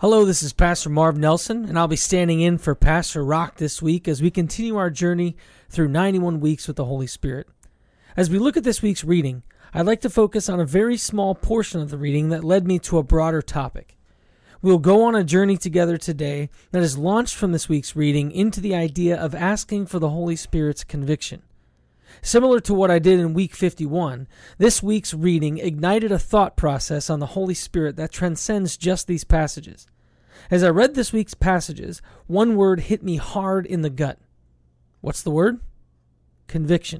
Hello, this is Pastor Marv Nelson, and I'll be standing in for Pastor Rock this week as we continue our journey through 91 weeks with the Holy Spirit. As we look at this week's reading, I'd like to focus on a very small portion of the reading that led me to a broader topic. We'll go on a journey together today that is launched from this week's reading into the idea of asking for the Holy Spirit's conviction. Similar to what I did in week 51, this week's reading ignited a thought process on the Holy Spirit that transcends just these passages. As I read this week's passages, one word hit me hard in the gut. What's the word? Conviction.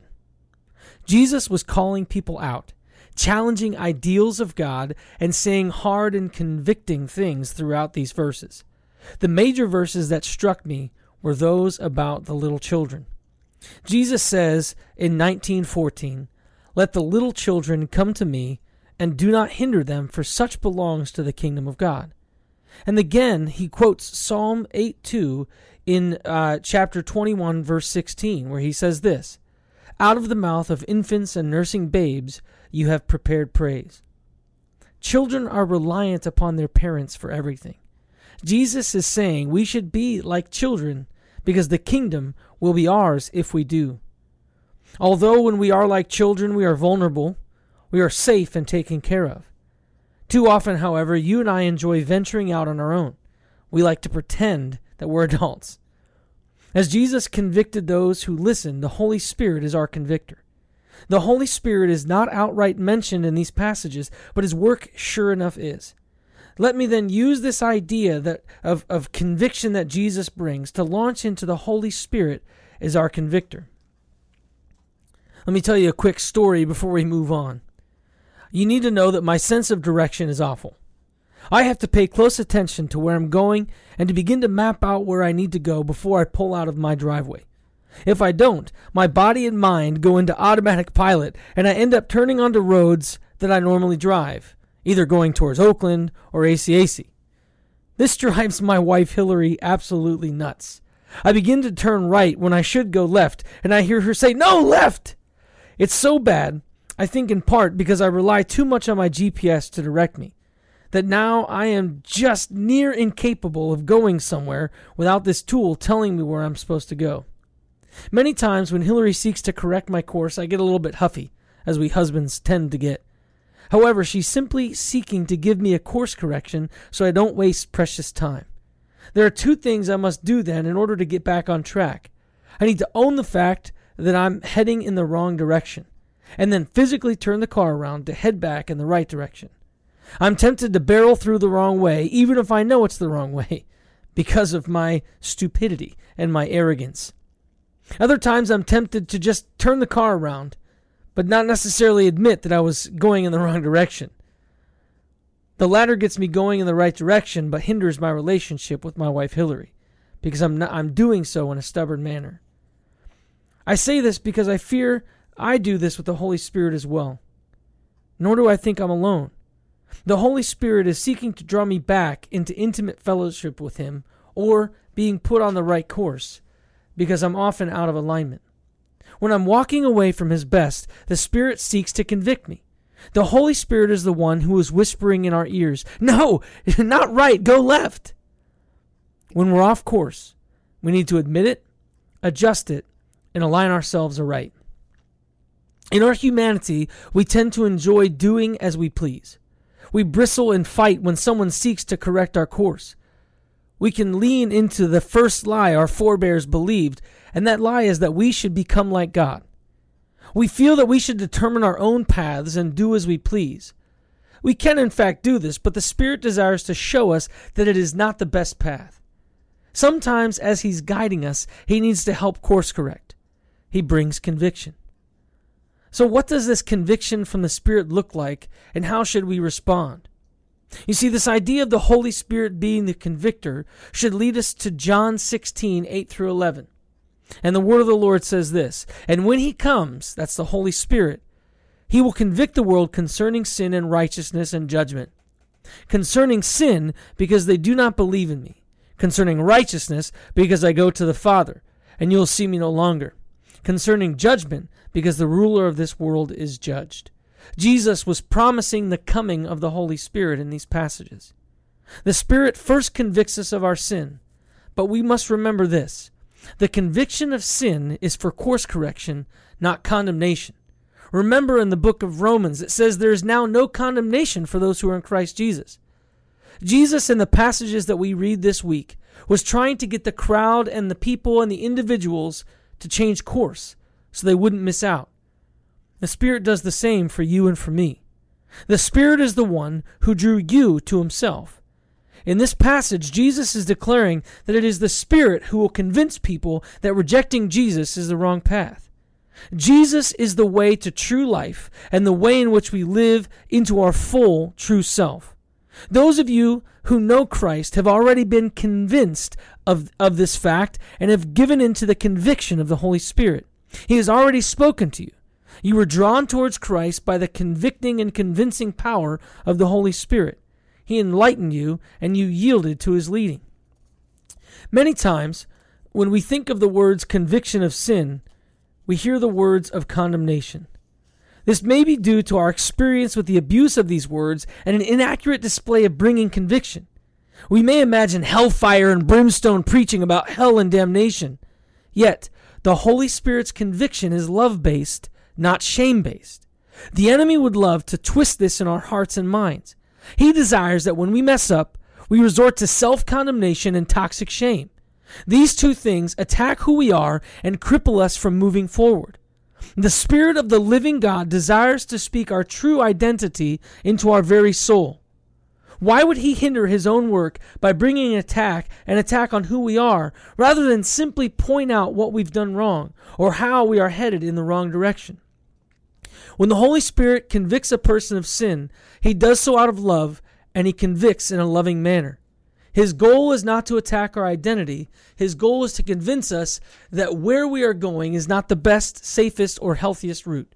Jesus was calling people out, challenging ideals of God, and saying hard and convicting things throughout these verses. The major verses that struck me were those about the little children. Jesus says in 19:14, "Let the little children come to me, and do not hinder them, for such belongs to the kingdom of God." And again, he quotes Psalm 8:2 in chapter 21, verse 16, where he says this, "Out of the mouth of infants and nursing babes you have prepared praise." Children are reliant upon their parents for everything. Jesus is saying we should be like children because the kingdom will be ours if we do. Although when we are like children, we are vulnerable, we are safe and taken care of. Too often, however, you and I enjoy venturing out on our own. We like to pretend that we're adults. As Jesus convicted those who listened, the Holy Spirit is our convictor. The Holy Spirit is not outright mentioned in these passages, but his work sure enough is. Let me then use this idea of conviction that Jesus brings to launch into the Holy Spirit as our convictor. Let me tell you a quick story before we move on. You need to know that my sense of direction is awful. I have to pay close attention to where I'm going and to begin to map out where I need to go before I pull out of my driveway. If I don't, my body and mind go into automatic pilot and I end up turning onto roads that I normally drive, either going towards Oakland or ACAC. This drives my wife Hillary absolutely nuts. I begin to turn right when I should go left, and I hear her say, "No, left!" It's so bad, I think in part because I rely too much on my GPS to direct me, that now I am just near incapable of going somewhere without this tool telling me where I'm supposed to go. Many times when Hillary seeks to correct my course, I get a little bit huffy, as we husbands tend to get. However, she's simply seeking to give me a course correction so I don't waste precious time. There are two things I must do then in order to get back on track. I need to own the fact that I'm heading in the wrong direction, and then physically turn the car around to head back in the right direction. I'm tempted to barrel through the wrong way, even if I know it's the wrong way, because of my stupidity and my arrogance. Other times I'm tempted to just turn the car around, but not necessarily admit that I was going in the wrong direction. The latter gets me going in the right direction, but hinders my relationship with my wife Hillary, because I'm doing so in a stubborn manner. I say this because I fear I do this with the Holy Spirit as well. Nor do I think I'm alone. The Holy Spirit is seeking to draw me back into intimate fellowship with him, or being put on the right course, because I'm often out of alignment. When I'm walking away from his best, the Spirit seeks to convict me. The Holy Spirit is the one who is whispering in our ears, "No, not right, go left." When we're off course, we need to admit it, adjust it, and align ourselves aright. In our humanity, we tend to enjoy doing as we please. We bristle and fight when someone seeks to correct our course. We can lean into the first lie our forebears believed, and that lie is that we should become like God. We feel that we should determine our own paths and do as we please. We can in fact do this, but the Spirit desires to show us that it is not the best path. Sometimes as he's guiding us, he needs to help course correct. He brings conviction. So what does this conviction from the Spirit look like, and how should we respond? You see, this idea of the Holy Spirit being the convictor should lead us to John 16, 8 through 11. And the word of the Lord says this, "And when he comes," that's the Holy Spirit, "he will convict the world concerning sin and righteousness and judgment. Concerning sin, because they do not believe in me. Concerning righteousness, because I go to the Father, and you will see me no longer. Concerning judgment, because the ruler of this world is judged." Jesus was promising the coming of the Holy Spirit in these passages. The Spirit first convicts us of our sin, but we must remember this. The conviction of sin is for course correction, not condemnation. Remember in the book of Romans, it says there is now no condemnation for those who are in Christ Jesus. Jesus, in the passages that we read this week, was trying to get the crowd and the people and the individuals to change course so they wouldn't miss out. The Spirit does the same for you and for me. The Spirit is the one who drew you to himself. In this passage, Jesus is declaring that it is the Spirit who will convince people that rejecting Jesus is the wrong path. Jesus is the way to true life and the way in which we live into our full true self. Those of you who know Christ have already been convinced of this fact and have given into the conviction of the Holy Spirit. He has already spoken to you. You were drawn towards Christ by the convicting and convincing power of the Holy Spirit. He enlightened you, and you yielded to his leading. Many times, when we think of the words conviction of sin, we hear the words of condemnation. This may be due to our experience with the abuse of these words and an inaccurate display of bringing conviction. We may imagine hellfire and brimstone preaching about hell and damnation. Yet, the Holy Spirit's conviction is love-based, not shame-based. The enemy would love to twist this in our hearts and minds. He desires that when we mess up, we resort to self-condemnation and toxic shame. These two things attack who we are and cripple us from moving forward. The Spirit of the living God desires to speak our true identity into our very soul. Why would he hinder his own work by bringing an attack on who we are, rather than simply point out what we've done wrong or how we are headed in the wrong direction? When the Holy Spirit convicts a person of sin, he does so out of love, and he convicts in a loving manner. His goal is not to attack our identity. His goal is to convince us that where we are going is not the best, safest, or healthiest route.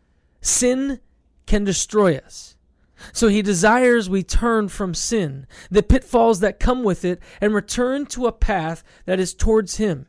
Sin can destroy us. So he desires we turn from sin, the pitfalls that come with it, and return to a path that is towards him.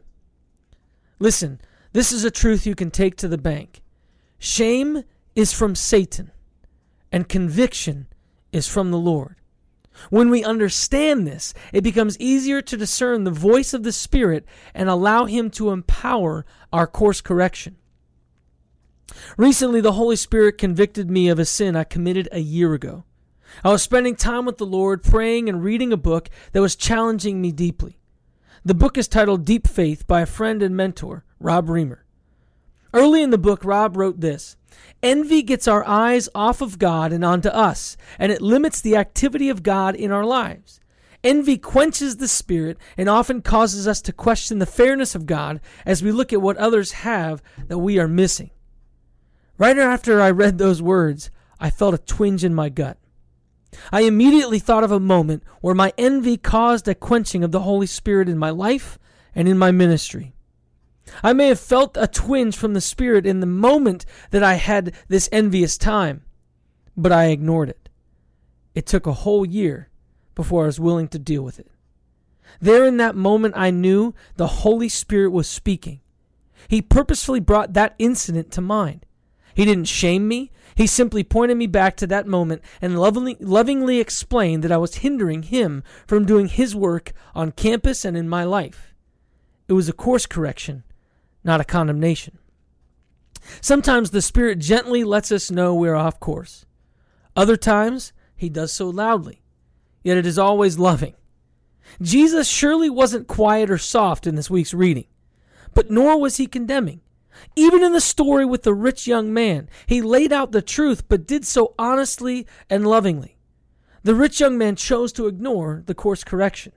Listen, this is a truth you can take to the bank. Shame is from Satan, and conviction is from the Lord. When we understand this, it becomes easier to discern the voice of the Spirit and allow him to empower our course correction. Recently, the Holy Spirit convicted me of a sin I committed a year ago. I was spending time with the Lord, praying and reading a book that was challenging me deeply. The book is titled Deep Faith by a friend and mentor, Rob Reamer. Early in the book, Rob wrote this: "Envy gets our eyes off of God and onto us, and it limits the activity of God in our lives. Envy quenches the Spirit and often causes us to question the fairness of God as we look at what others have that we are missing." Right after I read those words, I felt a twinge in my gut. I immediately thought of a moment where my envy caused a quenching of the Holy Spirit in my life and in my ministry. I may have felt a twinge from the Spirit in the moment that I had this envious time, but I ignored it. It took a whole year before I was willing to deal with it. There in that moment, I knew the Holy Spirit was speaking. He purposefully brought that incident to mind. He didn't shame me. He simply pointed me back to that moment and lovingly explained that I was hindering him from doing his work on campus and in my life. It was a course correction, not a condemnation. Sometimes the Spirit gently lets us know we're off course. Other times, he does so loudly, yet it is always loving. Jesus surely wasn't quiet or soft in this week's reading, but nor was he condemning. Even in the story with the rich young man, he laid out the truth, but did so honestly and lovingly. The rich young man chose to ignore the course correction.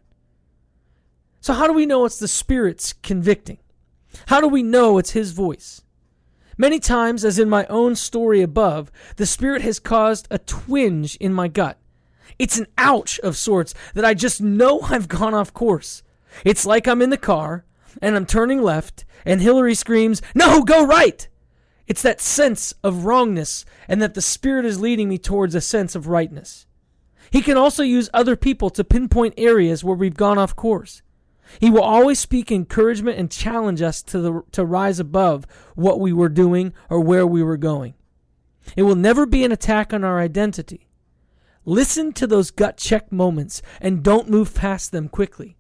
So how do we know it's the Spirit's convicting? How do we know it's his voice? Many times, as in my own story above, the Spirit has caused a twinge in my gut. It's an ouch of sorts that I just know I've gone off course. It's like I'm in the car, and I'm turning left, and Hillary screams, "No, go right!" It's that sense of wrongness, and that the Spirit is leading me towards a sense of rightness. He can also use other people to pinpoint areas where we've gone off course. He will always speak encouragement and challenge us to rise above what we were doing or where we were going. It will never be an attack on our identity. Listen to those gut check moments and don't move past them quickly.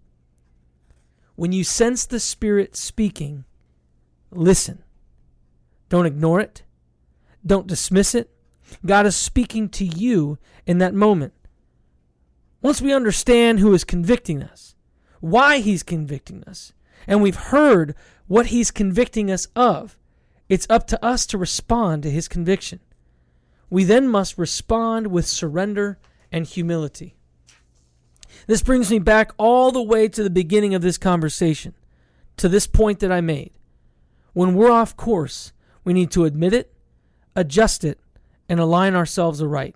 When you sense the Spirit speaking, listen. Don't ignore it. Don't dismiss it. God is speaking to you in that moment. Once we understand who is convicting us, why He's convicting us, and we've heard what He's convicting us of, it's up to us to respond to His conviction. We then must respond with surrender and humility. This brings me back all the way to the beginning of this conversation, to this point that I made. When we're off course, we need to admit it, adjust it, and align ourselves aright.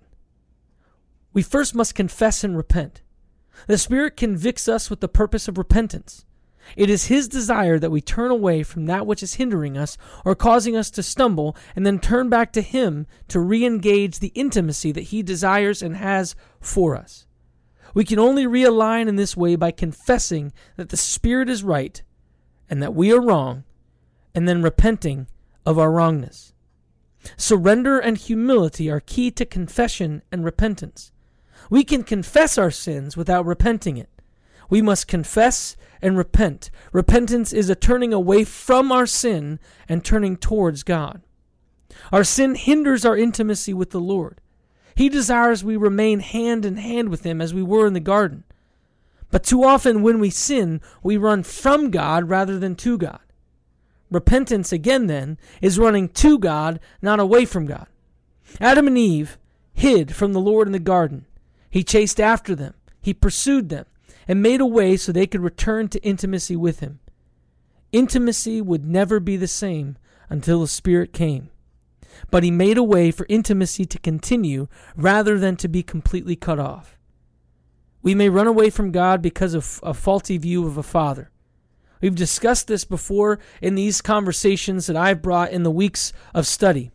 We first must confess and repent. The Spirit convicts us with the purpose of repentance. It is His desire that we turn away from that which is hindering us or causing us to stumble, and then turn back to Him to re-engage the intimacy that He desires and has for us. We can only realign in this way by confessing that the Spirit is right and that we are wrong, and then repenting of our wrongness. Surrender and humility are key to confession and repentance. We can confess our sins without repenting it. We must confess and repent. Repentance is a turning away from our sin and turning towards God. Our sin hinders our intimacy with the Lord. He desires we remain hand in hand with Him as we were in the garden. But too often when we sin, we run from God rather than to God. Repentance, again then, is running to God, not away from God. Adam and Eve hid from the Lord in the garden. He chased after them. He pursued them and made a way so they could return to intimacy with Him. Intimacy would never be the same until the Spirit came. But He made a way for intimacy to continue rather than to be completely cut off. We may run away from God because of a faulty view of a father. We've discussed this before in these conversations that I've brought in the weeks of study.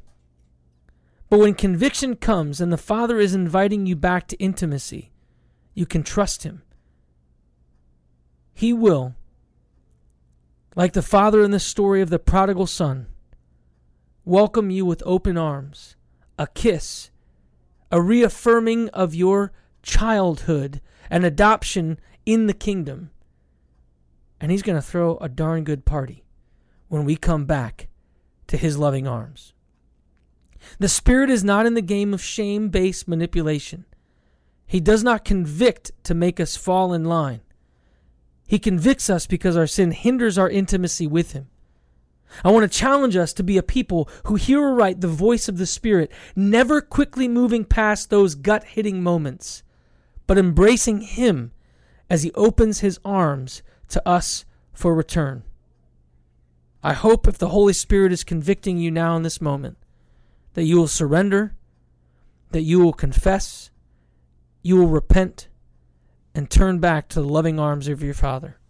But when conviction comes and the Father is inviting you back to intimacy, you can trust Him. He will, like the father in the story of the prodigal son, welcome you with open arms, a kiss, a reaffirming of your childhood and adoption in the kingdom. And He's going to throw a darn good party when we come back to His loving arms. The Spirit is not in the game of shame-based manipulation. He does not convict to make us fall in line. He convicts us because our sin hinders our intimacy with Him. I want to challenge us to be a people who hear aright the voice of the Spirit, never quickly moving past those gut-hitting moments, but embracing Him as He opens His arms to us for return. I hope if the Holy Spirit is convicting you now in this moment, that you will surrender, that you will confess, you will repent, and turn back to the loving arms of your Father.